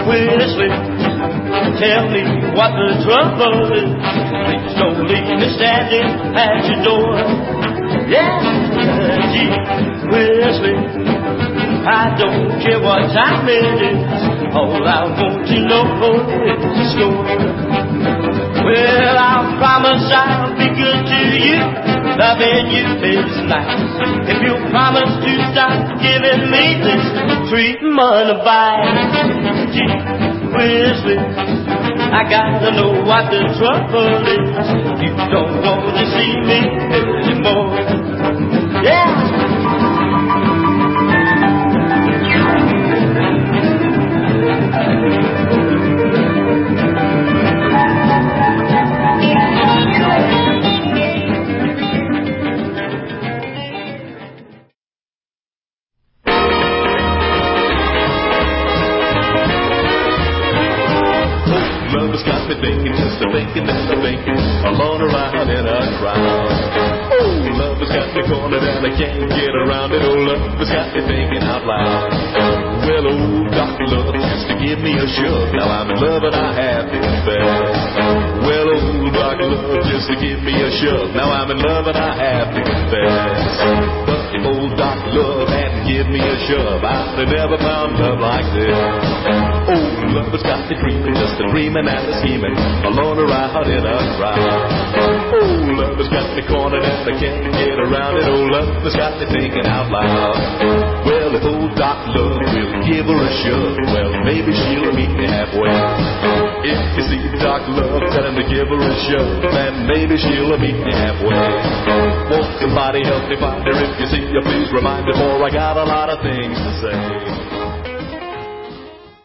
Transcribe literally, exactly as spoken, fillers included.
whistling. Tell me what the trouble is. Please don't leave me standing at your door. Yeah, gee whistling. I don't care what time it is. All I want to know is the score. Well, I'll promise I'll be good to you. Loving you is nice. If you promise to stop giving me this treatment by gee whistling, I gotta know what the trouble is. You don't want to see me anymore. Yeah. Thinking, just a thinking, just a thinking, alone around in a crowd. Oh, love has got me cornered and I can't get around it. Oh, love has got me thinking out loud. Well, old Doctor Love used to give me a shove. Now I'm in love and I have to confess. Well, old Doctor Love used to give me a shove. Now I'm in love and I have to confess. But if old Doctor Love hadn't given me a shove, I'd have never found love like this. Oh, love has got me dreaming, just a dreaming and a scheming, alone around in a crowd. Oh, love has got me cornered and I can't get around it. Oh, love has got me thinking out loud. Well, if old Doc Love will give her a shove, well, maybe she'll meet me halfway. If you see Doc Love, tell him to give her a shove, and maybe she'll meet me halfway. Won't somebody help me find her? If you see her, please remind her, for I got a lot of things to say.